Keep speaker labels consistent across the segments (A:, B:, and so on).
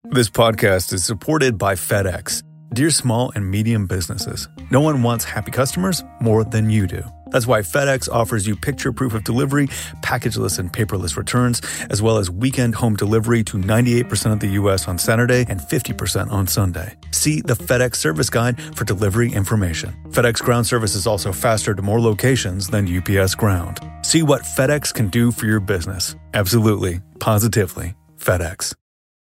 A: This podcast is supported by FedEx. Dear small and medium businesses, no one wants happy customers more than you do. That's why FedEx offers you picture proof of delivery, packageless and paperless returns, as well as weekend home delivery to 98% of the U.S. on Saturday and 50% on Sunday. See the FedEx service guide for delivery information. FedEx Ground service is also faster to more locations than UPS Ground. See what FedEx can do for your business. Absolutely, positively, FedEx.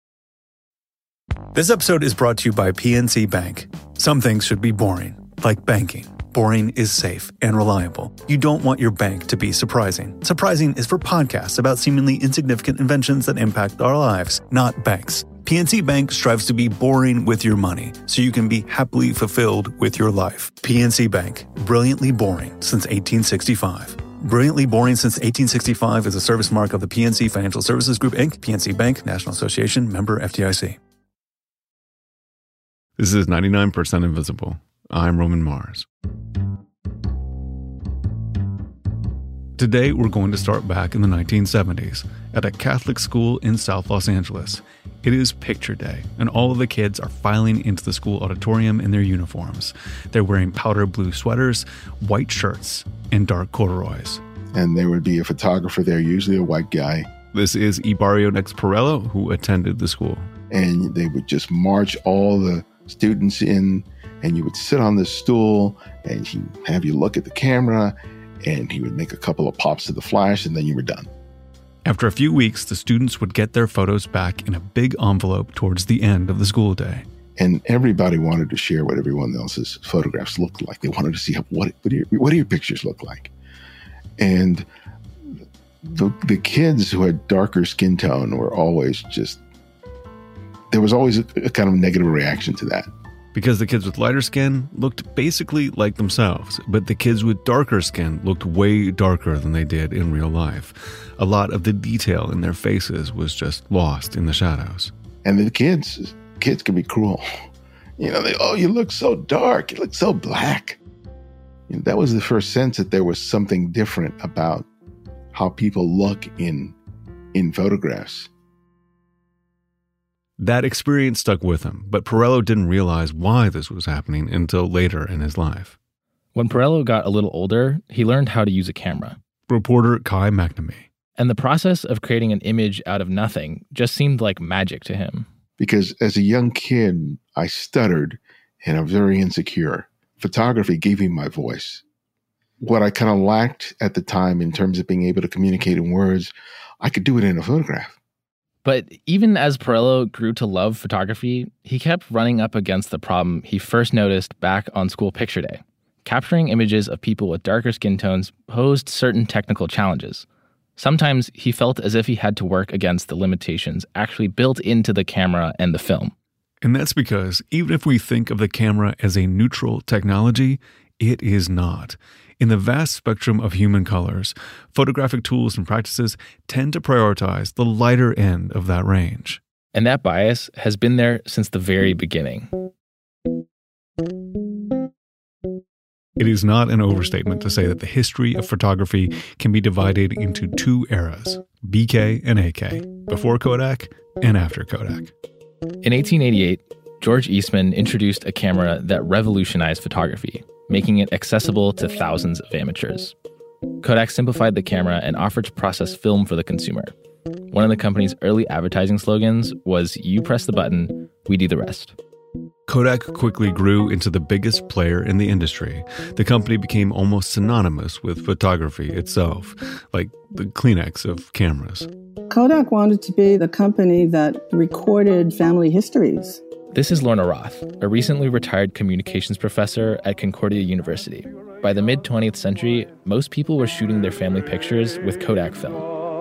A: This episode is brought to you by PNC Bank. Some things should be boring, like banking. Boring is safe and reliable. You don't want your bank to be surprising. Surprising is for podcasts about seemingly insignificant inventions that impact our lives, not banks. PNC Bank strives to be boring with your money, so you can be happily fulfilled with your life. PNC Bank, brilliantly boring since 1865. Brilliantly Boring Since 1865 is a service mark of the PNC Financial Services Group, Inc., PNC Bank, National Association, member FDIC.
B: This is 99% Invisible. I'm Roman Mars. Today, we're going to start back in the 1970s at a Catholic school in South Los Angeles. It is picture day, and all of the kids are filing into the school auditorium in their uniforms. They're wearing powder blue sweaters, white shirts, and dark corduroys.
C: And there would be a photographer there, usually a white guy.
B: This is Ibarrio Nex Perello, who attended the school.
C: And they would just march all the students in, and you would sit on this stool, and he'd have you look at the camera, and he would make a couple of pops of the flash, and then you were done.
B: After a few weeks, the students would get their photos back in a big envelope towards the end of the school day.
C: And everybody wanted to share what everyone else's photographs looked like. They wanted to see what do your pictures look like? And the kids who had darker skin tone were always there was always a kind of negative reaction to that.
B: Because the kids with lighter skin looked basically like themselves, but the kids with darker skin looked way darker than they did in real life. A lot of the detail in their faces was just lost in the shadows.
C: And the kids can be cruel. You look so dark, you look so black. That was the first sense that there was something different about how people look in photographs.
B: That experience stuck with him, but Perello didn't realize why this was happening until later in his life.
D: When Perello got a little older, he learned how to use a camera.
B: Reporter Kai McNamee.
D: And the process of creating an image out of nothing just seemed like magic to him.
C: Because as a young kid, I stuttered and I was very insecure. Photography gave me my voice. What I kind of lacked at the time in terms of being able to communicate in words, I could do it in a photograph.
D: But even as Perello grew to love photography, he kept running up against the problem he first noticed back on school picture day. Capturing images of people with darker skin tones posed certain technical challenges. Sometimes he felt as if he had to work against the limitations actually built into the camera and the film.
B: And that's because even if we think of the camera as a neutral technology, it is not. In the vast spectrum of human colors, photographic tools and practices tend to prioritize the lighter end of that range.
D: And that bias has been there since the very beginning.
B: It is not an overstatement to say that the history of photography can be divided into two eras, BK and AK, before Kodak and after Kodak.
D: In 1888, George Eastman introduced a camera that revolutionized photography, making it accessible to thousands of amateurs. Kodak simplified the camera and offered to process film for the consumer. One of the company's early advertising slogans was, "You press the button, we do the rest."
B: Kodak quickly grew into the biggest player in the industry. The company became almost synonymous with photography itself, like the Kleenex of cameras.
E: Kodak wanted to be the company that recorded family histories.
D: This is Lorna Roth, a recently retired communications professor at Concordia University. By the mid-20th century, most people were shooting their family pictures with Kodak film.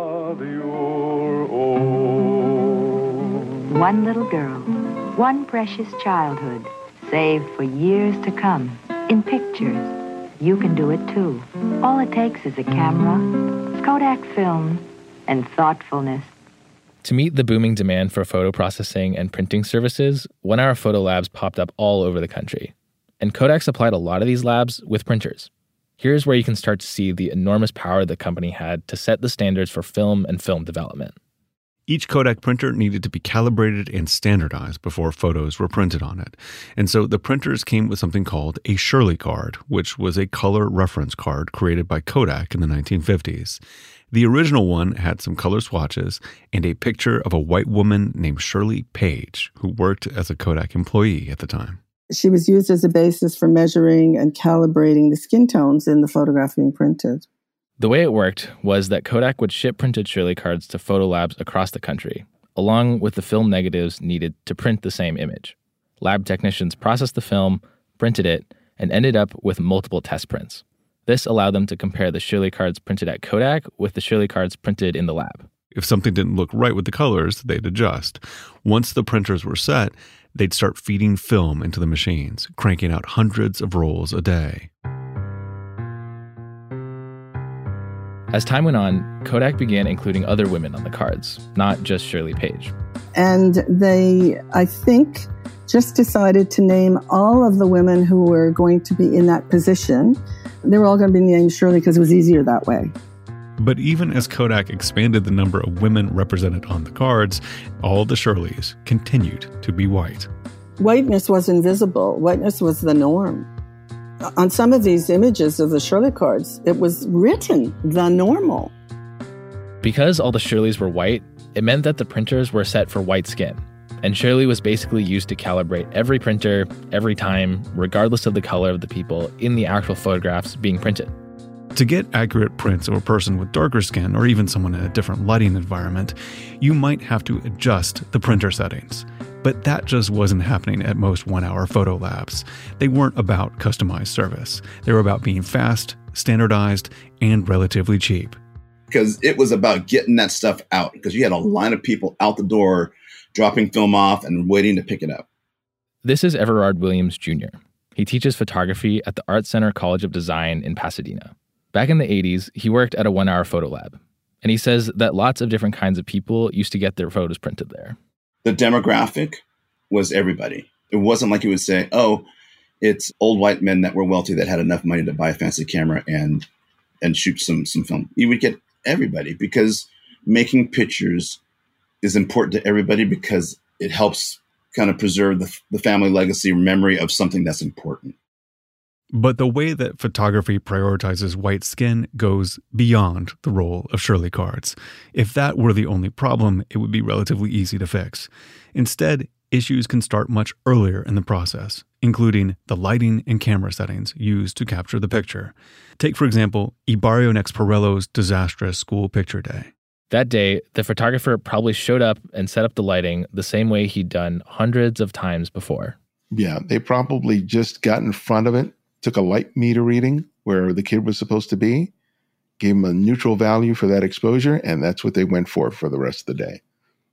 F: One little girl, one precious childhood, saved for years to come, in pictures. You can do it too. All it takes is a camera, Kodak film, and thoughtfulness.
D: To meet the booming demand for photo processing and printing services, 1 Hour Photo Labs popped up all over the country. And Kodak supplied a lot of these labs with printers. Here's where you can start to see the enormous power the company had to set the standards for film and film development.
B: Each Kodak printer needed to be calibrated and standardized before photos were printed on it. And so the printers came with something called a Shirley card, which was a color reference card created by Kodak in the 1950s. The original one had some color swatches and a picture of a white woman named Shirley Page, who worked as a Kodak employee at the time.
E: She was used as a basis for measuring and calibrating the skin tones in the photograph being printed.
D: The way it worked was that Kodak would ship printed Shirley cards to photo labs across the country, along with the film negatives needed to print the same image. Lab technicians processed the film, printed it, and ended up with multiple test prints. This allowed them to compare the Shirley cards printed at Kodak with the Shirley cards printed in the lab.
B: If something didn't look right with the colors, they'd adjust. Once the printers were set, they'd start feeding film into the machines, cranking out hundreds of rolls a day.
D: As time went on, Kodak began including other women on the cards, not just Shirley Page.
E: And they, I think, just decided to name all of the women who were going to be in that position. They were all going to be named Shirley because it was easier that way.
B: But even as Kodak expanded the number of women represented on the cards, all the Shirleys continued to be white.
E: Whiteness was invisible. Whiteness was the norm. On some of these images of the Shirley cards, it was written, the normal.
D: Because all the Shirleys were white, it meant that the printers were set for white skin. And Shirley was basically used to calibrate every printer, every time, regardless of the color of the people in the actual photographs being printed.
B: To get accurate prints of a person with darker skin, or even someone in a different lighting environment, you might have to adjust the printer settings. But that just wasn't happening at most one-hour photo labs. They weren't about customized service. They were about being fast, standardized, and relatively cheap.
G: Because it was about getting that stuff out, because you had a line of people out the door dropping film off and waiting to pick it up.
D: This is Everard Williams Jr. He teaches photography at the Art Center College of Design in Pasadena. Back in the 80s, he worked at a one-hour photo lab. And he says that lots of different kinds of people used to get their photos printed there.
G: The demographic was everybody. It wasn't like you would say, oh, it's old white men that were wealthy that had enough money to buy a fancy camera and shoot some film. You would get everybody, because making pictures is important to everybody, because it helps kind of preserve the family legacy memory of something that's important.
B: But the way that photography prioritizes white skin goes beyond the role of Shirley cards. If that were the only problem, it would be relatively easy to fix. Instead, issues can start much earlier in the process, including the lighting and camera settings used to capture the picture. Take, for example, Ibarrio Nexparello's disastrous school picture day.
D: That day, the photographer probably showed up and set up the lighting the same way he'd done hundreds of times before.
C: Yeah, they probably just got in front of it, took a light meter reading where the kid was supposed to be, gave him a neutral value for that exposure, and that's what they went for the rest of the day.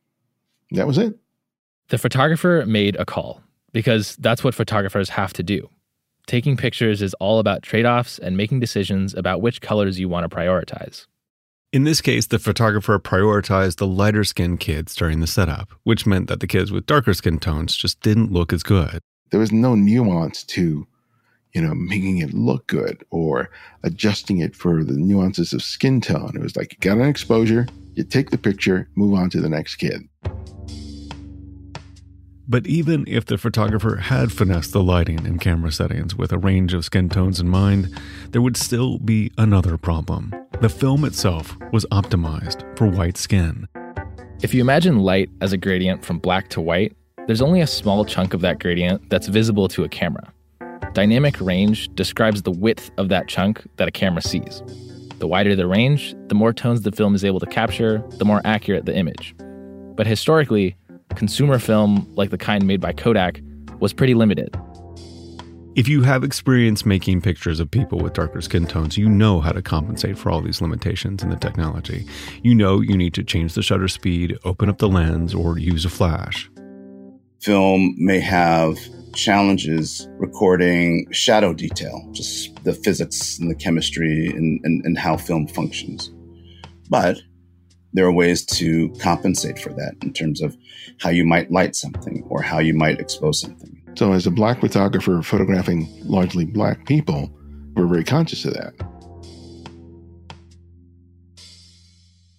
C: That was it.
D: The photographer made a call, because that's what photographers have to do. Taking pictures is all about trade-offs and making decisions about which colors you want to prioritize.
B: In this case, the photographer prioritized the lighter-skinned kids during the setup, which meant that the kids with darker skin tones just didn't look as good.
C: There was no nuance to making it look good or adjusting it for the nuances of skin tone. It was like, you got an exposure, you take the picture, move on to the next kid.
B: But even if the photographer had finessed the lighting and camera settings with a range of skin tones in mind, there would still be another problem. The film itself was optimized for white skin.
D: If you imagine light as a gradient from black to white, there's only a small chunk of that gradient that's visible to a camera. Dynamic range describes the width of that chunk that a camera sees. The wider the range, the more tones the film is able to capture, the more accurate the image. But historically, consumer film, like the kind made by Kodak, was pretty limited.
B: If you have experience making pictures of people with darker skin tones, you know how to compensate for all these limitations in the technology. You know you need to change the shutter speed, open up the lens, or use a flash.
G: Film may have challenges recording shadow detail, just the physics and the chemistry and how film functions. But there are ways to compensate for that in terms of how you might light something or how you might expose something.
C: So as a black photographer photographing largely black people, we're very conscious of that.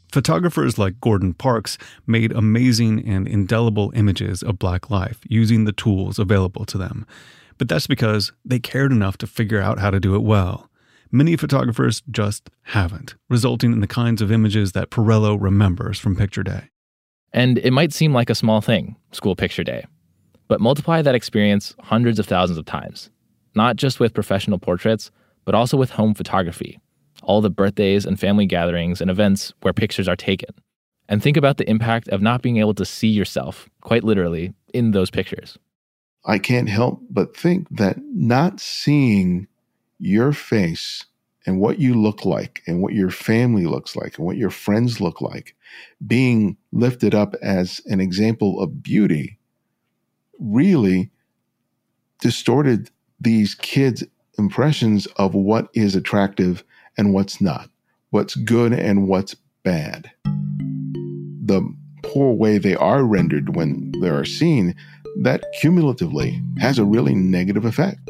B: Photographers like Gordon Parks made amazing and indelible images of Black life using the tools available to them. But that's because they cared enough to figure out how to do it well. Many photographers just haven't, resulting in the kinds of images that Perello remembers from Picture Day.
D: And it might seem like a small thing, School Picture Day, but multiply that experience hundreds of thousands of times, not just with professional portraits, but also with home photography, all the birthdays and family gatherings and events where pictures are taken. And think about the impact of not being able to see yourself, quite literally, in those pictures.
C: I can't help but think that not seeing your face and what you look like and what your family looks like and what your friends look like being lifted up as an example of beauty really distorted these kids' impressions of what is attractive and what's not, what's good and what's bad. The poor way they are rendered when they are seen, that cumulatively has a really negative effect.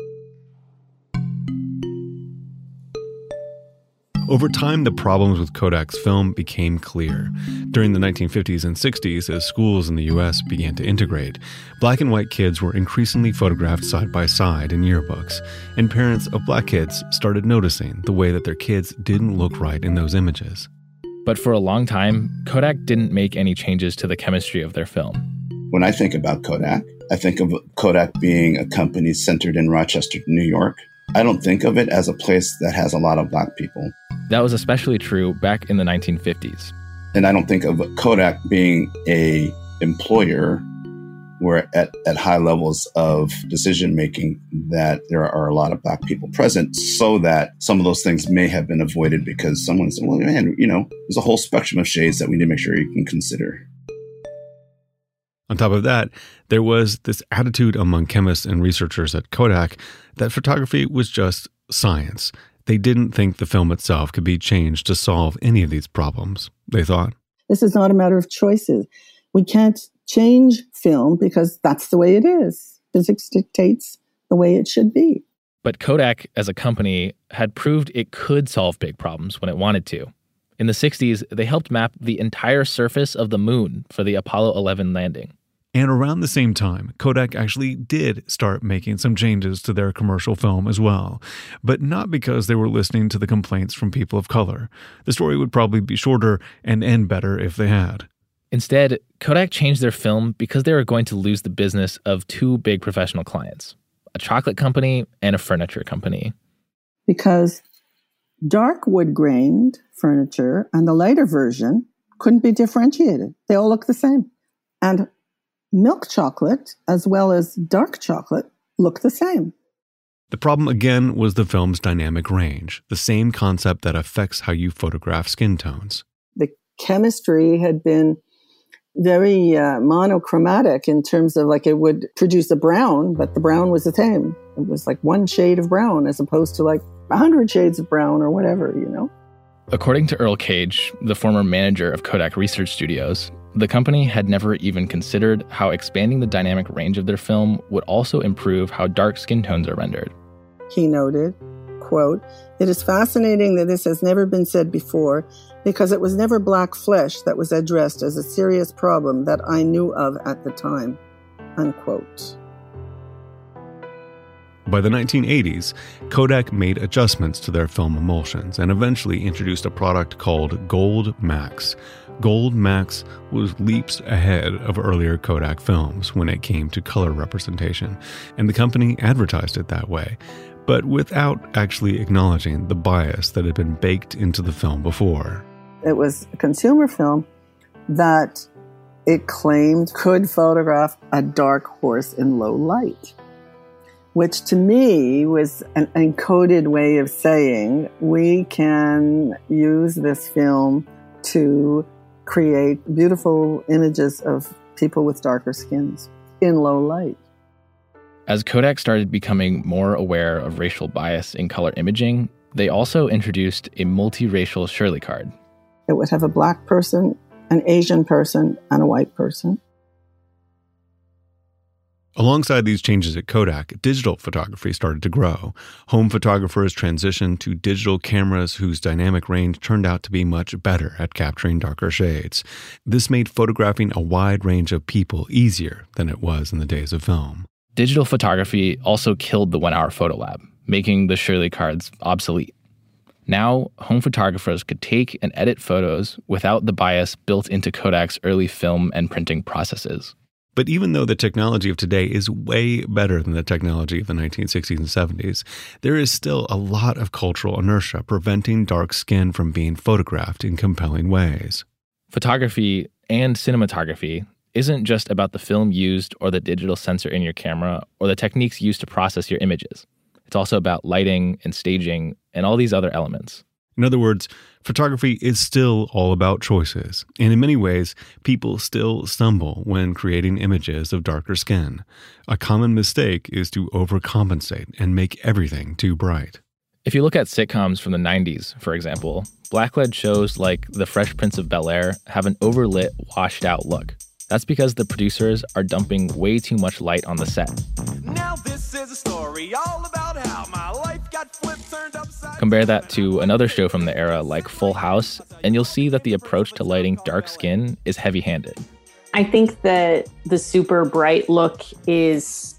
B: Over time, the problems with Kodak's film became clear. During the 1950s and 60s, as schools in the U.S. began to integrate, Black and white kids were increasingly photographed side by side in yearbooks, and parents of Black kids started noticing the way that their kids didn't look right in those images.
D: But for a long time, Kodak didn't make any changes to the chemistry of their film.
G: When I think about Kodak, I think of Kodak being a company centered in Rochester, New York. I don't think of it as a place that has a lot of Black people.
D: That was especially true back in the 1950s.
G: And I don't think of Kodak being a employer where at high levels of decision-making that there are a lot of Black people present, so that some of those things may have been avoided because someone said, well, man, there's a whole spectrum of shades that we need to make sure you can consider.
B: On top of that, there was this attitude among chemists and researchers at Kodak that photography was just science. They didn't think the film itself could be changed to solve any of these problems, they thought.
E: This is not a matter of choices. We can't change film because that's the way it is. Physics dictates the way it should be.
D: But Kodak, as a company, had proved it could solve big problems when it wanted to. In the 60s, they helped map the entire surface of the moon for the Apollo 11 landing.
B: And around the same time, Kodak actually did start making some changes to their commercial film as well, but not because they were listening to the complaints from people of color. The story would probably be shorter and end better if they had.
D: Instead, Kodak changed their film because they were going to lose the business of two big professional clients, a chocolate company and a furniture company.
E: Because dark wood-grained furniture and the lighter version couldn't be differentiated. They all look the same. And milk chocolate, as well as dark chocolate, look the same.
B: The problem, again, was the film's dynamic range, the same concept that affects how you photograph skin tones.
E: The chemistry had been very monochromatic in terms of it would produce a brown, but the brown was the same. It was like one shade of brown as opposed to 100 shades of brown or whatever,
D: According to Earl Cage, the former manager of Kodak Research Studios, the company had never even considered how expanding the dynamic range of their film would also improve how dark skin tones are rendered.
E: He noted, quote, "It is fascinating that this has never been said before because it was never black flesh that was addressed as a serious problem that I knew of at the time," unquote.
B: By the 1980s, Kodak made adjustments to their film emulsions and eventually introduced a product called Gold Max. Gold Max was leaps ahead of earlier Kodak films when it came to color representation, and the company advertised it that way, but without actually acknowledging the bias that had been baked into the film before.
E: It was a consumer film that it claimed could photograph a dark horse in low light, which to me was an encoded way of saying we can use this film to create beautiful images of people with darker skins in low light.
D: As Kodak started becoming more aware of racial bias in color imaging, they also introduced a multiracial Shirley card.
E: It would have a black person, an Asian person, and a white person.
B: Alongside these changes at Kodak, digital photography started to grow. Home photographers transitioned to digital cameras whose dynamic range turned out to be much better at capturing darker shades. This made photographing a wide range of people easier than it was in the days of film.
D: Digital photography also killed the 1-hour photo lab, making the Shirley cards obsolete. Now, home photographers could take and edit photos without the bias built into Kodak's early film and printing processes.
B: But even though the technology of today is way better than the technology of the 1960s and 70s, there is still a lot of cultural inertia preventing dark skin from being photographed in compelling ways.
D: Photography and cinematography isn't just about the film used or the digital sensor in your camera or the techniques used to process your images. It's also about lighting and staging and all these other elements.
B: In other words, photography is still all about choices, and in many ways, people still stumble when creating images of darker skin. A common mistake is to overcompensate and make everything too bright.
D: If you look at sitcoms from the 90s, for example, blacklead shows like The Fresh Prince of Bel-Air have an overlit, washed-out look. That's because the producers are dumping way too much light on the set.
H: Now this is a story all about how my life got flipped, turned upside.
D: Compare that to another show from the era like Full House, and you'll see that the approach to lighting dark skin is heavy-handed.
I: I think that the super bright look is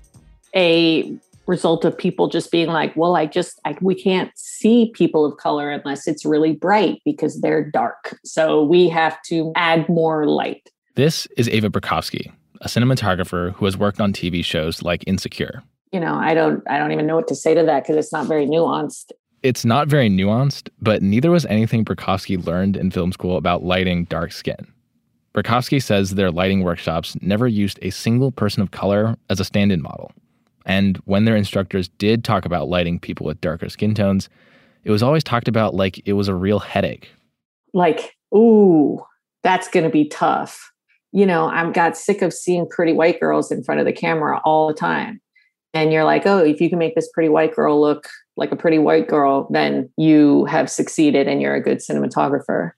I: a result of people just being like, well, we can't see people of color unless it's really bright because they're dark. So we have to add more light.
D: This is Ava Berkowski, a cinematographer who has worked on TV shows like Insecure.
I: I don't even know what to say to that because it's not very nuanced.
D: It's not very nuanced, but neither was anything Berkowski learned in film school about lighting dark skin. Berkowski says their lighting workshops never used a single person of color as a stand-in model. And when their instructors did talk about lighting people with darker skin tones, it was always talked about like it was a real headache.
I: Like, ooh, that's going to be tough. I got sick of seeing pretty white girls in front of the camera all the time. And you're like, oh, if you can make this pretty white girl look like a pretty white girl, then you have succeeded and you're a good cinematographer.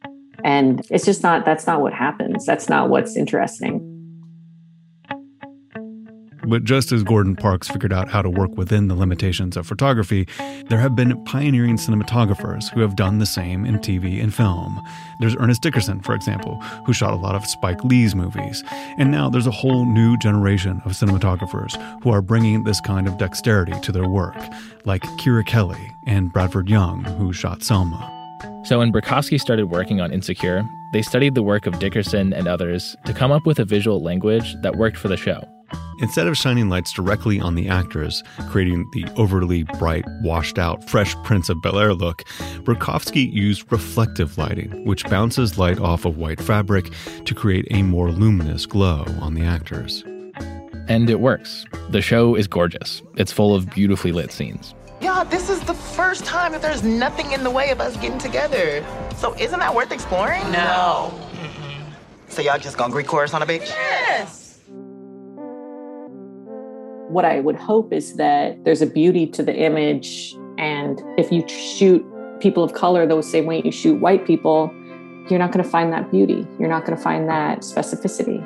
I: And it's just that's not what happens. That's not what's interesting.
B: But just as Gordon Parks figured out how to work within the limitations of photography, there have been pioneering cinematographers who have done the same in TV and film. There's Ernest Dickerson, for example, who shot a lot of Spike Lee's movies. And now there's a whole new generation of cinematographers who are bringing this kind of dexterity to their work, like Keira Kelly and Bradford Young, who shot Selma.
D: So when Berkowski started working on Insecure, they studied the work of Dickerson and others to come up with a visual language that worked for the show.
B: Instead of shining lights directly on the actors, creating the overly bright, washed-out Fresh Prince of Bel-Air look, Berkowski used reflective lighting, which bounces light off of white fabric to create a more luminous glow on the actors.
D: And it works. The show is gorgeous. It's full of beautifully lit scenes.
J: Yeah, this is the first time that there's nothing in the way of us getting together. So isn't that worth exploring? No. So y'all just gonna Greek chorus on the beach? Yes.
I: What I would hope is that there's a beauty to the image. And if you shoot people of color the same way you shoot white people, you're not going to find that beauty. You're not going to find that specificity.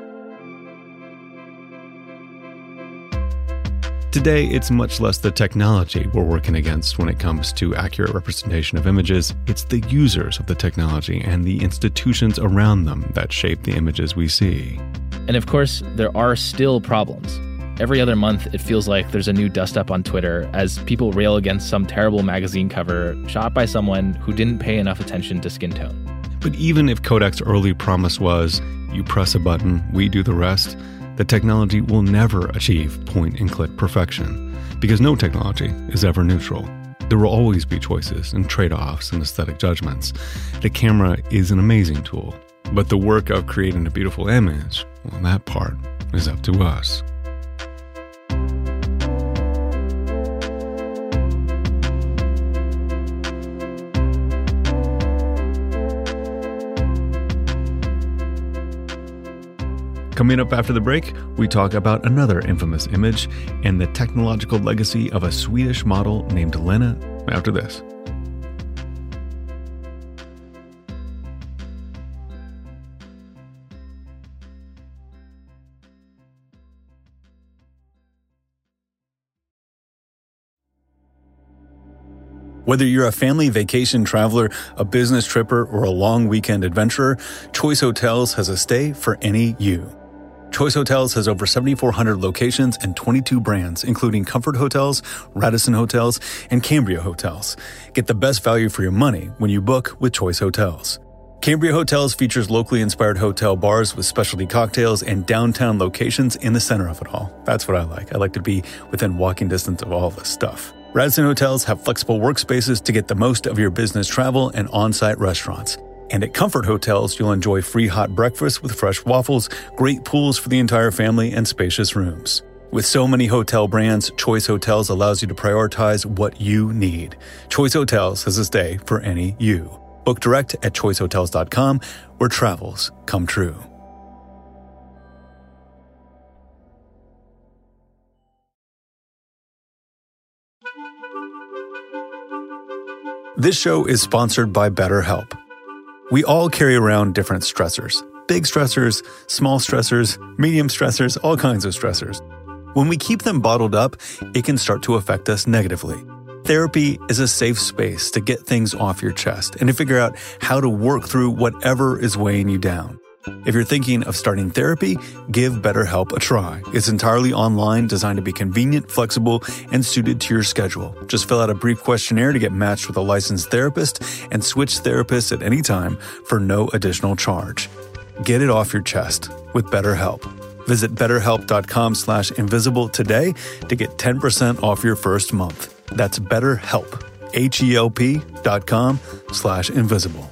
B: Today, it's much less the technology we're working against when it comes to accurate representation of images. It's the users of the technology and the institutions around them that shape the images we see.
D: And of course, there are still problems. Every other month, it feels like there's a new dust-up on Twitter as people rail against some terrible magazine cover shot by someone who didn't pay enough attention to skin tone.
B: But even if Kodak's early promise was, you press a button, we do the rest, the technology will never achieve point-and-click perfection, because no technology is ever neutral. There will always be choices and trade-offs and aesthetic judgments. The camera is an amazing tool, but the work of creating a beautiful image, well, that part is up to us. Coming up after the break, we talk about another infamous image and the technological legacy of a Swedish model named Lena after this.
A: Whether you're a family vacation traveler, a business tripper, or a long weekend adventurer, Choice Hotels has a stay for any you. Choice Hotels has over 7,400 locations and 22 brands, including Comfort Hotels, Radisson Hotels, and Cambria Hotels. Get the best value for your money when you book with Choice Hotels. Cambria Hotels features locally inspired hotel bars with specialty cocktails and downtown locations in the center of it all. That's what I like. I like to be within walking distance of all this stuff. Radisson Hotels have flexible workspaces to get the most of your business travel and on-site restaurants. And at Comfort Hotels, you'll enjoy free hot breakfast with fresh waffles, great pools for the entire family, and spacious rooms. With so many hotel brands, Choice Hotels allows you to prioritize what you need. Choice Hotels has a stay for any you. Book direct at choicehotels.com, where travels come true. This show is sponsored by BetterHelp. We all carry around different stressors. Big stressors, small stressors, medium stressors, all kinds of stressors. When we keep them bottled up, it can start to affect us negatively. Therapy is a safe space to get things off your chest and to figure out how to work through whatever is weighing you down. If you're thinking of starting therapy, give BetterHelp a try. It's entirely online, designed to be convenient, flexible, and suited to your schedule. Just fill out a brief questionnaire to get matched with a licensed therapist and switch therapists at any time for no additional charge. Get it off your chest with BetterHelp. Visit BetterHelp.com/invisible today to get 10% off your first month. That's BetterHelp, HELP.com/invisible.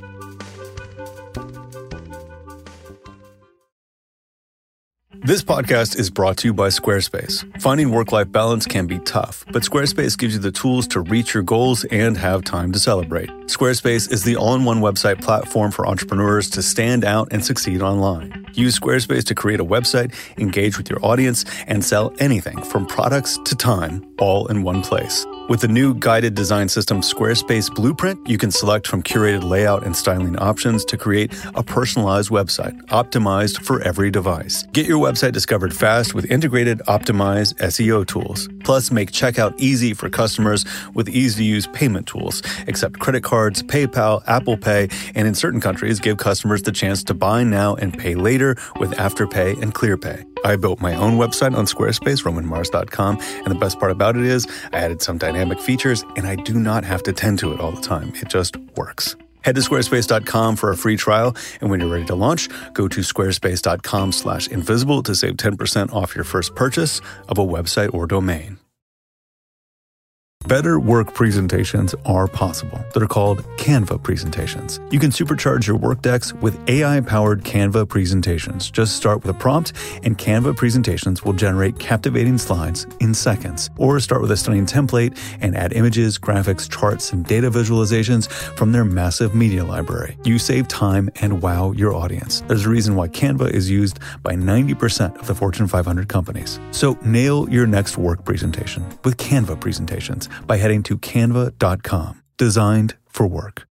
A: This podcast is brought to you by Squarespace. Finding work-life balance can be tough, but Squarespace gives you the tools to reach your goals and have time to celebrate. Squarespace is the all-in-one website platform for entrepreneurs to stand out and succeed online. Use Squarespace to create a website, engage with your audience, and sell anything from products to time, all in one place. With the new guided design system Squarespace Blueprint, you can select from curated layout and styling options to create a personalized website, optimized for every device. Get your website discovered fast with integrated, optimized SEO tools. Plus, make checkout easy for customers with easy-to-use payment tools. Accept credit cards, PayPal, Apple Pay, and in certain countries, give customers the chance to buy now and pay later with Afterpay and ClearPay. I built my own website on Squarespace, RomanMars.com, and the best part about it is I added some dynamic features, and I do not have to tend to it all the time. It just works. Head to squarespace.com for a free trial, and when you're ready to launch, go to squarespace.com/invisible to save 10% off your first purchase of a website or domain. Better work presentations are possible. They're called Canva presentations. You can supercharge your work decks with AI-powered Canva presentations. Just start with a prompt, and Canva presentations will generate captivating slides in seconds. Or start with a stunning template and add images, graphics, charts, and data visualizations from their massive media library. You save time and wow your audience. There's a reason why Canva is used by 90% of the Fortune 500 companies. So nail your next work presentation with Canva presentations by heading to canva.com. Designed for work.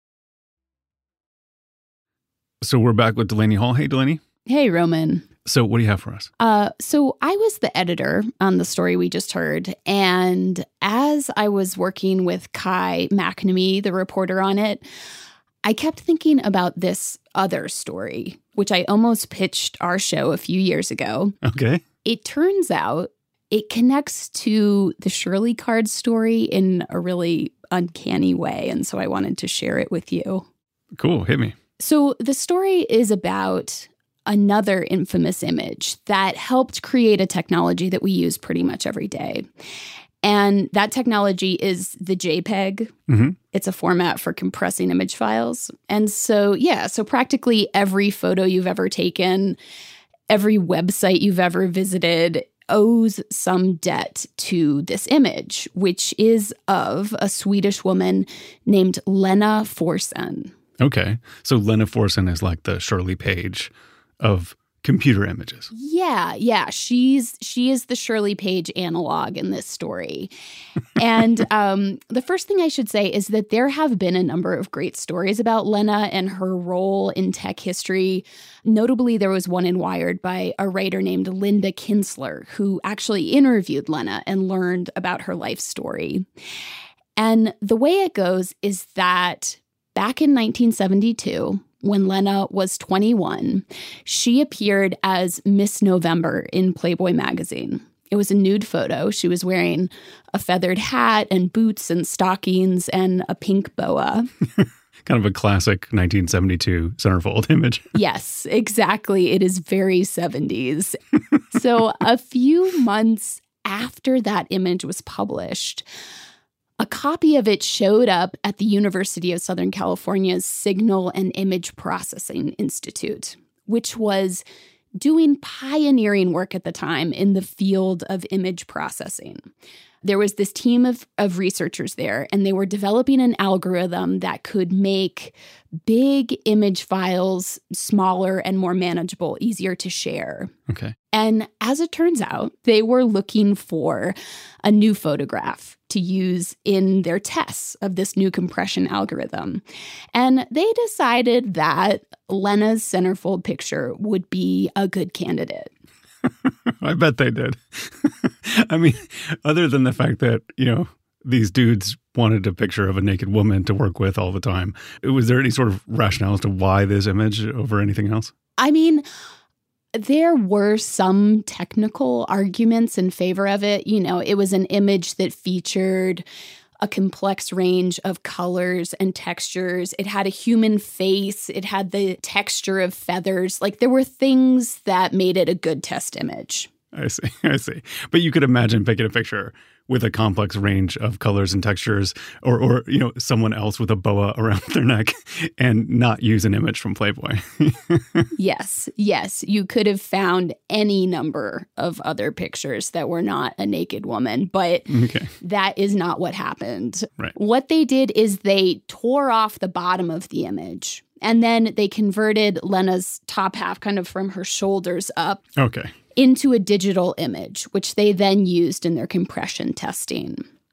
B: So we're back with Delaney Hall. Hey, Delaney.
K: Hey, Roman.
B: So what do you have for us?
K: So I was the editor on the story we just heard. And as I was working with Kai McNamee, the reporter on it, I kept thinking about this other story, which I almost pitched our show a few years ago.
B: Okay.
K: It turns out it connects to the Shirley Card story in a really uncanny way. And so I wanted to share it with you.
B: Cool. Hit me.
K: So the story is about another infamous image that helped create a technology that we use pretty much every day. And that technology is the JPEG.
B: Mm-hmm.
K: It's a format for compressing image files. And so, so practically every photo you've ever taken, every website you've ever visited owes some debt to this image, which is of a Swedish woman named Lena Forsen.
B: Okay. So Lena Forsen is like the Shirley Page of computer images.
K: Yeah. She is the Shirley Page analog in this story. And the first thing I should say is that there have been a number of great stories about Lena and her role in tech history. Notably, there was one in Wired by a writer named Linda Kinsler, who actually interviewed Lena and learned about her life story. And the way it goes is that back in 1972, when Lena was 21, she appeared as Miss November in Playboy magazine. It was a nude photo. She was wearing a feathered hat and boots and stockings and a pink boa.
B: Kind of a classic 1972 centerfold image.
K: Yes, exactly. It is very 70s. So a few months after that image was published, a copy of it showed up at the University of Southern California's Signal and Image Processing Institute, which was doing pioneering work at the time in the field of image processing. There was this team of researchers there, and they were developing an algorithm that could make big image files smaller and more manageable, easier to share.
B: Okay.
K: And as it turns out, they were looking for a new photograph to use in their tests of this new compression algorithm. And they decided that Lena's centerfold picture would be a good candidate.
B: I bet they did. I mean, other than the fact that, these dudes wanted a picture of a naked woman to work with all the time, was there any sort of rationale as to why this image over anything else?
K: I mean, there were some technical arguments in favor of it. It was an image that featured a complex range of colors and textures. It had a human face. It had the texture of feathers. Like, there were things that made it a good test image.
B: I see. But you could imagine picking a picture with a complex range of colors and textures, or someone else with a boa around their neck, and not use an image from Playboy.
K: Yes. You could have found any number of other pictures that were not a naked woman, but that is not what happened.
B: Right.
K: What they did is they tore off the bottom of the image, and then they converted Lena's top half kind of from her shoulders up.
B: Okay.
K: Into a digital image, which they then used in their compression testing.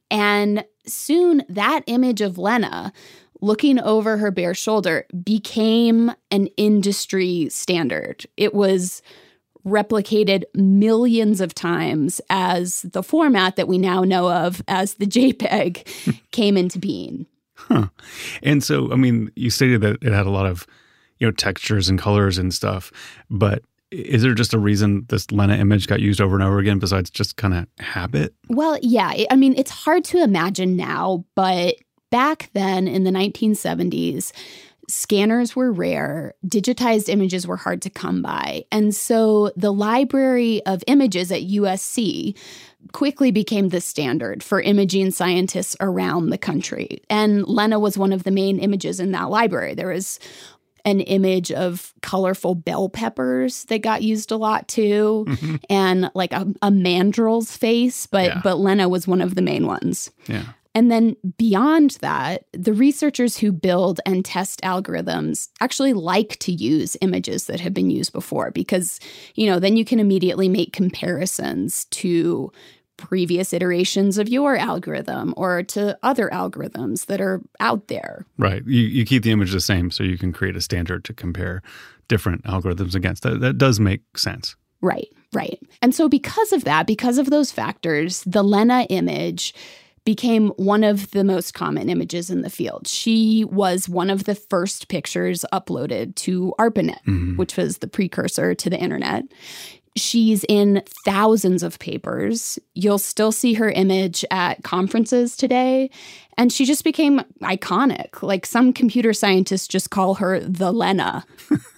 K: And soon that image of Lena looking over her bare shoulder became an industry standard. It was replicated millions of times as the format that we now know of as the JPEG came into being.
B: Huh. And so, I mean, you stated that it had a lot of, textures and colors and stuff, but is there just a reason this Lena image got used over and over again besides just kind of habit?
K: Well, yeah. I mean, it's hard to imagine now, but back then in the 1970s, scanners were rare. Digitized images were hard to come by. And so the library of images at USC quickly became the standard for imaging scientists around the country. And Lena was one of the main images in that library. There was an image of colorful bell peppers that got used a lot too, and like a mandrel's face, but Lena was one of the main ones.
B: Yeah.
K: And then beyond that, the researchers who build and test algorithms actually like to use images that have been used before because, then you can immediately make comparisons to previous iterations of your algorithm or to other algorithms that are out there.
B: Right. You keep the image the same so you can create a standard to compare different algorithms against. That does make sense.
K: Right. And so because of that, because of those factors, the Lena image became one of the most common images in the field. She was one of the first pictures uploaded to ARPANET, which was the precursor to the internet. She's in thousands of papers. You'll still see her image at conferences today. And she just became iconic. Like, some computer scientists just call her the Lena.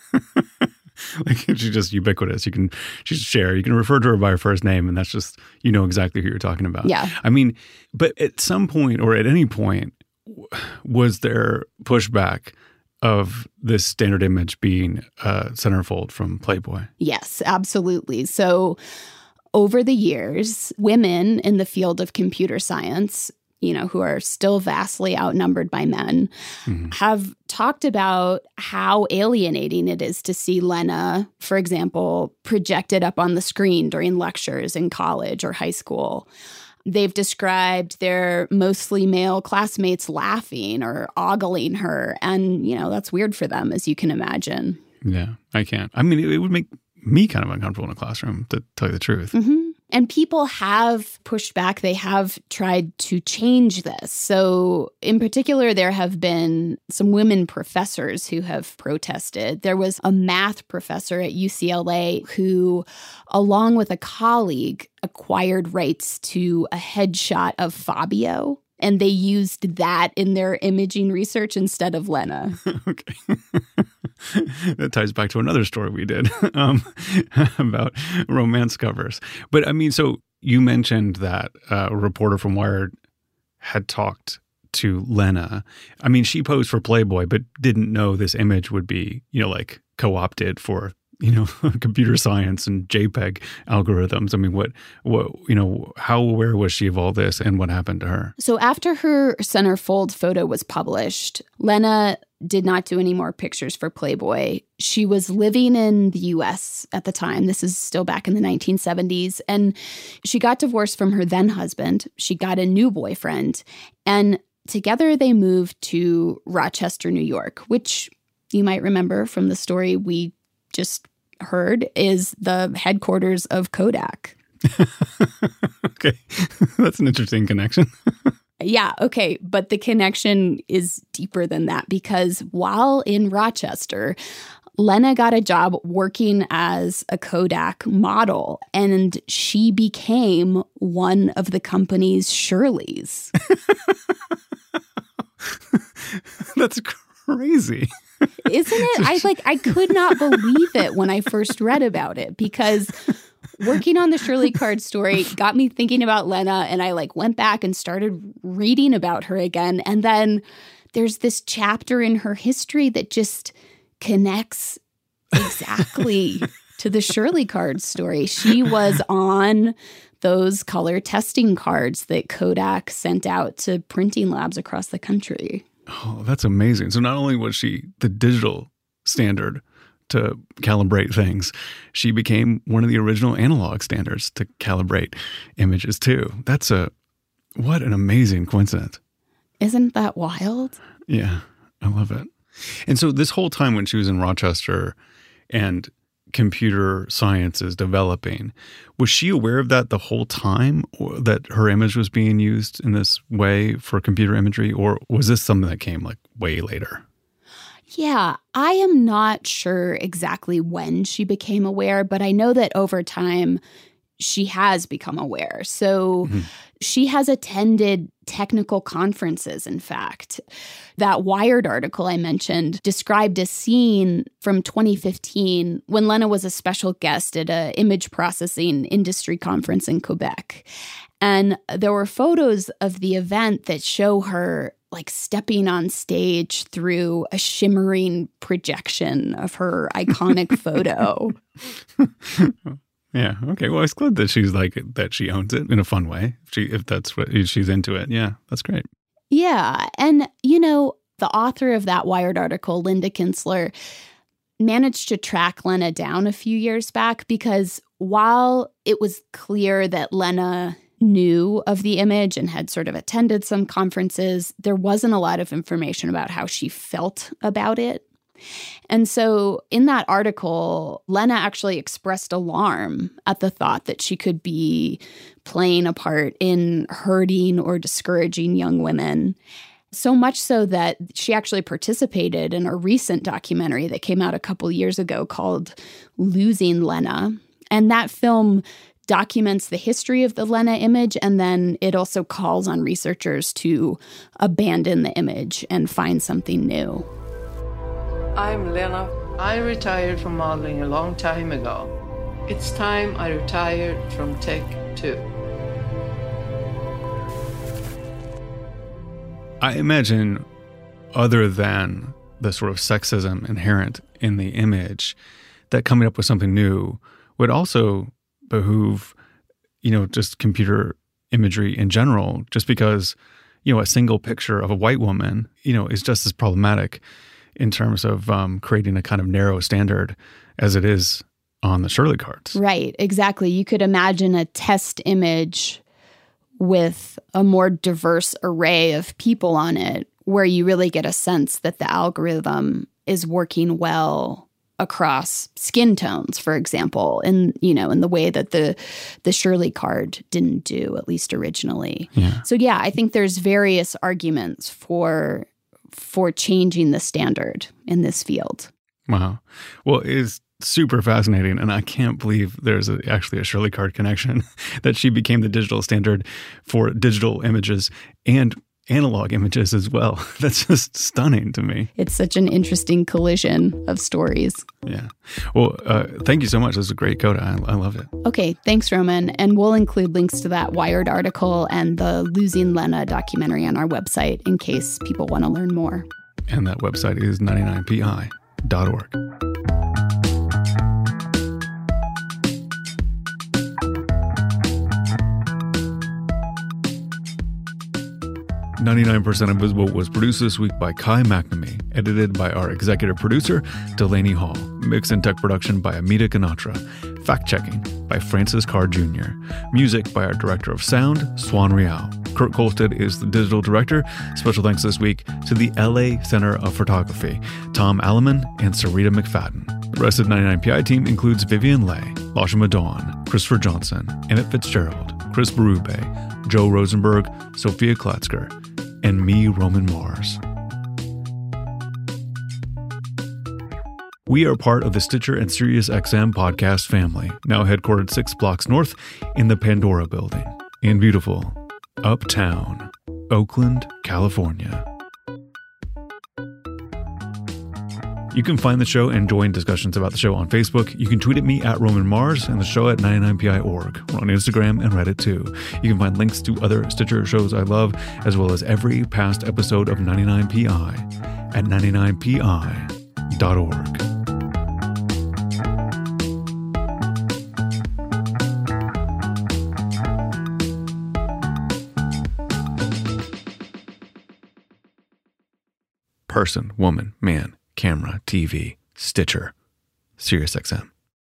B: Like, she's just ubiquitous. You can refer to her by her first name, and that's just, exactly who you're talking about.
K: Yeah.
B: I mean, but at some point or at any point, was there pushback of this standard image being centerfold from Playboy?
K: Yes, absolutely. So over the years, women in the field of computer science, who are still vastly outnumbered by men, have talked about how alienating it is to see Lena, for example, projected up on the screen during lectures in college or high school. They've described their mostly male classmates laughing or ogling her. And, that's weird for them, as you can imagine.
B: Yeah, I can't. I mean, it would make me kind of uncomfortable in a classroom, to tell you the truth.
K: And people have pushed back. They have tried to change this. So in particular, there have been some women professors who have protested. There was a math professor at UCLA who, along with a colleague, acquired rights to a headshot of Fabio. And they used that in their imaging research instead of Lena.
B: Okay. That ties back to another story we did about romance covers. But I mean, so you mentioned that a reporter from Wired had talked to Lena. I mean, she posed for Playboy, but didn't know this image would be, like co-opted for, computer science and JPEG algorithms. I mean, what, how aware was she of all this and what happened to her?
K: So after her centerfold photo was published, Lena did not do any more pictures for Playboy. She was living in the US at the time. This is still back in the 1970s. And she got divorced from her then husband. She got a new boyfriend. And together they moved to Rochester, New York, which you might remember from the story we just heard is the headquarters of Kodak.
B: Okay. That's an interesting connection.
K: Yeah, okay. But the connection is deeper than that because while in Rochester, Lena got a job working as a Kodak model, and she became one of the company's Shirleys.
B: That's crazy.
K: Isn't it? I could not believe it when I first read about it because working on the Shirley Card story got me thinking about Lena, and I went back and started reading about her again. And then there's this chapter in her history that just connects exactly to the Shirley Card story. She was on those color testing cards that Kodak sent out to printing labs across the country.
B: Oh, that's amazing. So not only was she the digital standard to calibrate things, she became one of the original analog standards to calibrate images too. What an amazing coincidence.
K: Isn't that wild?
B: Yeah, I love it. And so this whole time when she was in Rochester and computer science is developing, was she aware of that the whole time, or that her image was being used in this way for computer imagery, or was this something that came way later?
K: Yeah, I am not sure exactly when she became aware, but I know that over time she has become aware. So she has attended technical conferences, in fact. That Wired article I mentioned described a scene from 2015 when Lena was a special guest at an image processing industry conference in Quebec. And there were photos of the event that show her stepping on stage through a shimmering projection of her iconic photo.
B: Yeah. Okay. Well, it's glad that she's that she owns it in a fun way. If that's what she's into it. Yeah, that's great.
K: Yeah. And, the author of that Wired article, Linda Kinsler, managed to track Lena down a few years back because while it was clear that Lena knew of the image and had sort of attended some conferences, there wasn't a lot of information about how she felt about it. And so in that article, Lena actually expressed alarm at the thought that she could be playing a part in hurting or discouraging young women. So much so that she actually participated in a recent documentary that came out a couple years ago called Losing Lena. And that film documents the history of the Lena image, and then it also calls on researchers to abandon the image and find something new.
L: I'm Lena. I retired from modeling a long time ago. It's time I retired from tech too.
B: I imagine, other than the sort of sexism inherent in the image, that coming up with something new would also behoove, just computer imagery in general, just because, a single picture of a white woman, is just as problematic in terms of creating a kind of narrow standard as it is on the Shirley cards.
K: Right, exactly. You could imagine a test image with a more diverse array of people on it, where you really get a sense that the algorithm is working well across skin tones, for example, in the way that the Shirley card didn't do, at least originally.
B: Yeah.
K: So yeah, I think there's various arguments for changing the standard in this field.
B: Wow. Well, it's super fascinating, and I can't believe there's actually a Shirley card connection, that she became the digital standard for digital images and analog images as well. That's just stunning to me.
K: It's such an interesting collision of stories.
B: Yeah. Well, thank you so much. This is a great coda. I loved it.
K: Okay. Thanks, Roman. And we'll include links to that Wired article and the Losing Lena documentary on our website in case people want to learn more.
B: And that website is 99pi.org. "99% Invisible" was produced this week by Kai McNamee, edited by our executive producer, Delaney Hall, mix and tech production by Amita Ganatra, fact-checking by Francis Carr Jr., music by our director of sound, Swan Rial. Kurt Kolstad is the digital director. Special thanks this week to the LA Center of Photography, Tom Alleman and Sarita McFadden. The rest of the 99PI team includes Vivian Leigh, Lasha Madon, Christopher Johnson, Emmett Fitzgerald, Chris Berube, Joe Rosenberg, Sophia Klatzker, and me, Roman Mars. We are part of the Stitcher and SiriusXM podcast family, now headquartered 6 blocks north in the Pandora Building in beautiful Uptown, Oakland, California. You can find the show and join discussions about the show on Facebook. You can tweet at me at Roman Mars and the show at 99pi.org. We're on Instagram and Reddit too. You can find links to other Stitcher shows I love, as well as every past episode of 99pi at 99pi.org. Person, woman, man, camera, TV, Stitcher, SiriusXM.